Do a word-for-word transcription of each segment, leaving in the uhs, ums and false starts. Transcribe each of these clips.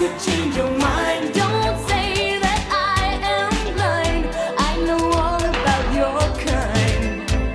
could change your mind. Don't say that I am blind. I know all about your kind.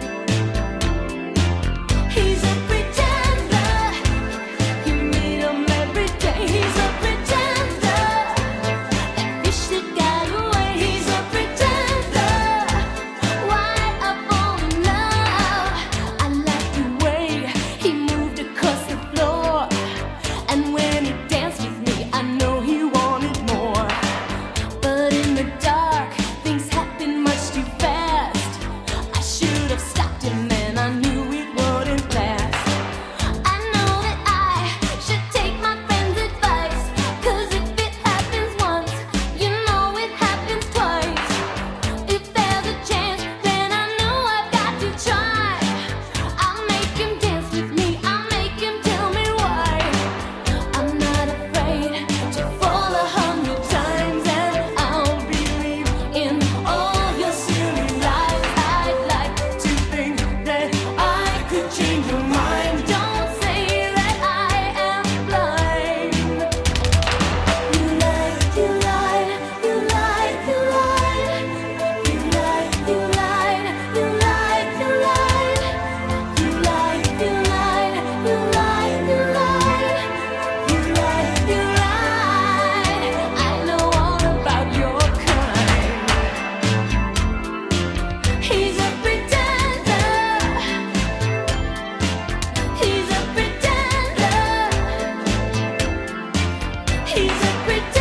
He's a pretender. You meet him every day. He's a pretender. That fish that got away. He's a pretender. Why I fall in love? I like the way he moved across the floor, and when he danced with me, I know he wanted more. But in the dark, things happen much too fast. I should have stopped him, and I knew it wouldn't last. I know that I should take my friend's advice, 'cause if it happens once, you know it happens twice. If there's a chance, then I know I've got to try. I'll make him dance with me, I'll make him tell me why. I'm not afraid to fall a hundred times, and I'll believe in all your silly lies. I'd like to think that I could change your mind. Don't say that I am blind. You lied, you lied, you lied, you lied. You lied, you lied, you lied, you lied. You lied, you lied, you lied, you lied. You lied, you lied. I know all about your kind. He's a pretender. He's a pretender. He's a pretender.